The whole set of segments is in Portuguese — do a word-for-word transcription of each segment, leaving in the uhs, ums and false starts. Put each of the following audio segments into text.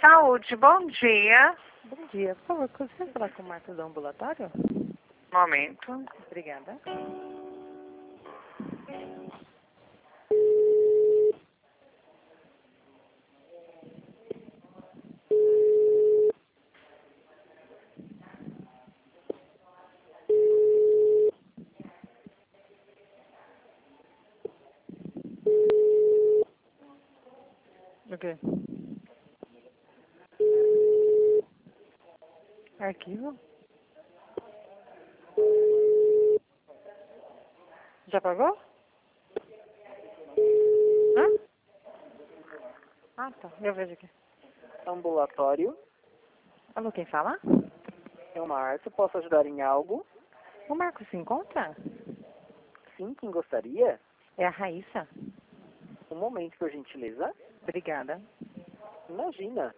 Saúde, bom dia. Bom dia. Por favor, consegue falar com o Marcos do ambulatório? Momento. Obrigada. O quê? Arquivo? Já pagou? Hã? Ah, tá. Eu vejo aqui. Ambulatório, Alô, quem fala? é o Márcio, posso ajudar em algo? O Marcos se encontra? Sim, quem gostaria? É a Raíssa. Um momento, por gentileza. Obrigada. Imagina.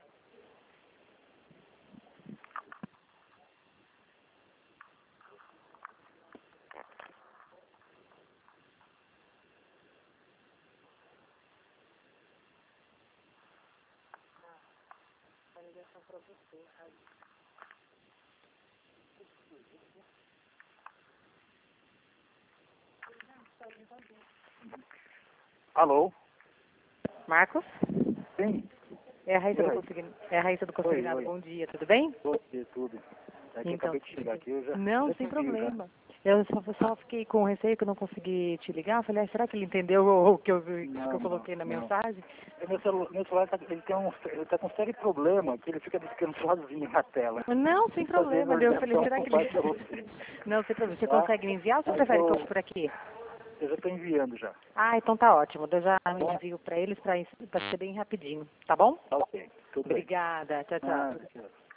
Alô? Marcos? Sim, É a Raíssa E do aí? Consignado. É a Raíssa do Consignado. oi. Bom dia, tudo bem? vou dizer tudo. É que eu Então, acabei de chegar aqui, eu já... Não, já sem te vi, já. problema. Eu só, só fiquei com receio que eu não consegui te ligar. Eu falei, ah, será que ele entendeu o que eu, que Não, eu coloquei não, na não. mensagem? É, Meu celular, meu celular tá, ele tem um, ele tá com um sério problema, que ele fica ficando sozinho na tela. Não, sem problema. Fazendo Eu falei, ligação será que por parte de ele... você. Não, sem problema. Você Tá? consegue me enviar ou você Mas prefere que eu eu, por aqui? eu já estou enviando já. Ah, então tá ótimo. Eu já Bom. envio pra eles pra, pra ser bem rapidinho. Tá bom? Tá ok, tudo bem. Obrigada. Tchau, tchau. Ah, tchau.